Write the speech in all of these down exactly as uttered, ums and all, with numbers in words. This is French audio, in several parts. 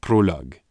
Prologue.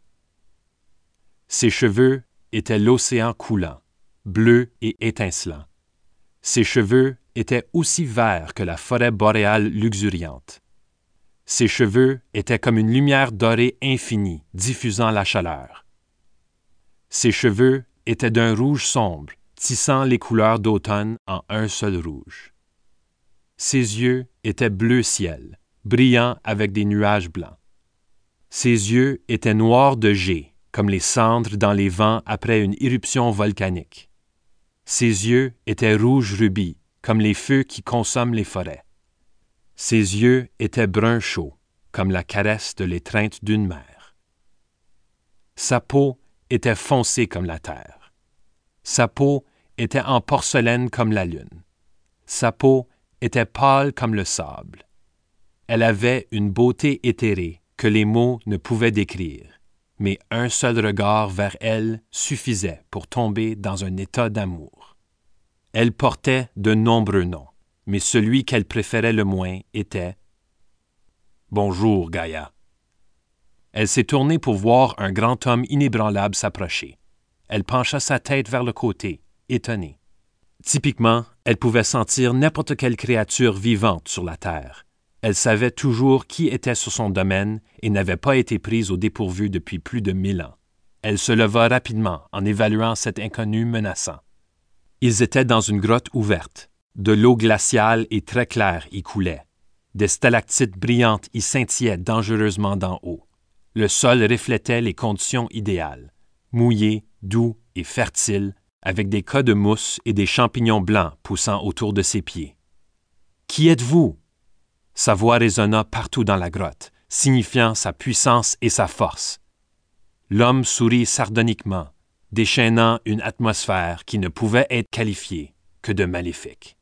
Ses cheveux étaient l'océan coulant, bleu et étincelant. Ses cheveux étaient aussi verts que la forêt boréale luxuriante. Ses cheveux étaient comme une lumière dorée infinie, diffusant la chaleur. Ses cheveux étaient d'un rouge sombre, tissant les couleurs d'automne en un seul rouge. Ses yeux étaient bleu ciel, brillants avec des nuages blancs. Ses yeux étaient noirs de jet, comme les cendres dans les vents après une éruption volcanique. Ses yeux étaient rouge rubis, comme les feux qui consomment les forêts. Ses yeux étaient brun chaud, comme la caresse de l'étreinte d'une mère. Sa peau était foncée comme la terre. Sa peau était en porcelaine comme la lune. Sa peau était pâle comme le sable. Elle avait une beauté éthérée que les mots ne pouvaient décrire, mais un seul regard vers elle suffisait pour tomber dans un état d'amour. Elle portait de nombreux noms, mais celui qu'elle préférait le moins était « Bonjour, Gaïa ». Elle s'est tournée pour voir un grand homme inébranlable s'approcher. Elle pencha sa tête vers le côté, étonnée. Typiquement, elle pouvait sentir n'importe quelle créature vivante sur la terre. Elle savait toujours qui était sur son domaine et n'avait pas été prise au dépourvu depuis plus de mille ans. Elle se leva rapidement en évaluant cet inconnu menaçant. Ils étaient dans une grotte ouverte. De l'eau glaciale et très claire y coulait. Des stalactites brillantes y scintillaient dangereusement d'en haut. Le sol reflétait les conditions idéales, mouillé, doux et fertile, avec des cas de mousse et des champignons blancs poussant autour de ses pieds. « Qui êtes-vous » Sa voix résonna partout dans la grotte, signifiant sa puissance et sa force. L'homme sourit sardoniquement, déchaînant une atmosphère qui ne pouvait être qualifiée que de maléfique.